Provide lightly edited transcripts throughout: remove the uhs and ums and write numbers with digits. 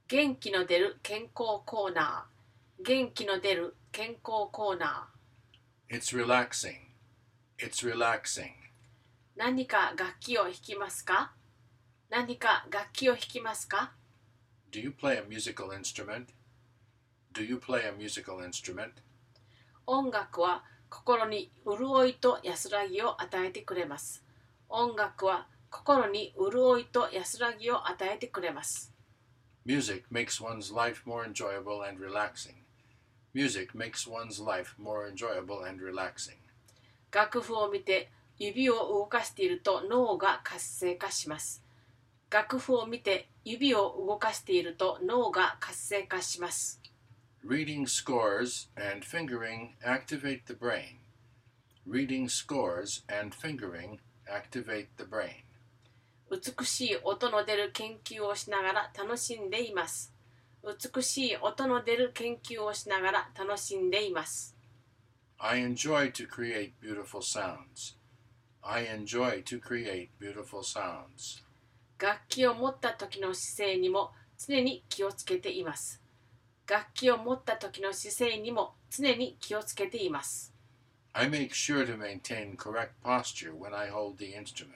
元気の出る健康コーナー。元気の出る健康コーナー。It's relaxing. It's relaxing. 何か楽器を弾きますか？何か楽器を弾きますか？ Do you play a musical instrument? Do you play a musical instrument? 音楽は心に潤いと安らぎを与えてくれます。音楽は心に潤いと安らぎを与えてくれます。 Music makes one's life more enjoyable and relaxing. Music makes one's life more enjoyable and relaxing. 楽譜を見て指を動かしていると脳が活性化します。楽譜を見て指を動かしていると脳が活性化します。 Reading scores and fingering activate the brain. Reading scores and fingering activate the brain. 美しい音の出る研究をしながら楽しんでいます。美しい音の出る研究をしながら楽しんでいます。 I enjoy to create beautiful sounds. I enjoy to create beautiful sounds. 楽器を持った時の姿勢にも常に気をつけています。楽器を持った時の姿勢にも常に気をつけています。 I make sure to maintain correct posture when I hold the instrument.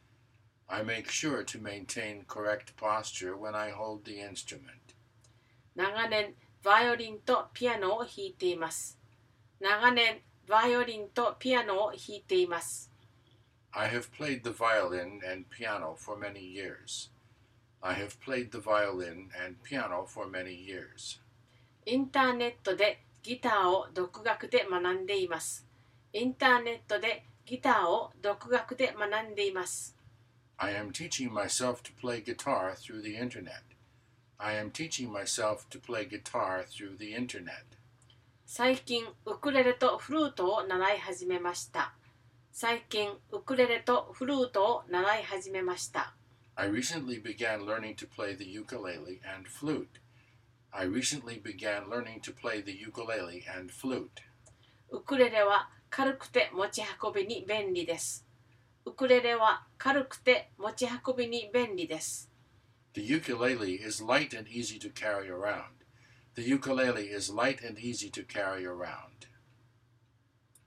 I make sure to maintain correct posture when I hold the instrument. 長年、バイオリンとピアノを弾いています。長年、バイオリンとピアノを弾いています。 I have played the violin and piano for many years. I have played the violin and piano for many years. インターネットでギターを独学で学んでいます。インターネットでギターを独学で学んでいます。 I am teaching myself to play guitar through the internet. I am teaching myself to play guitar through the internet. 最近、ウクレレとフルートを習い始めました。最近、ウクレレとフルートを習い始めました。 I recently began learning to play the ukulele and flute. I recently began learning to play the ukulele and flute. ウクレレは軽くて持ち運びに便利です。ウクレレは軽くて持ち運びに便利です。 The ukulele is light and easy to carry around. The ukulele is light and easy to carry around.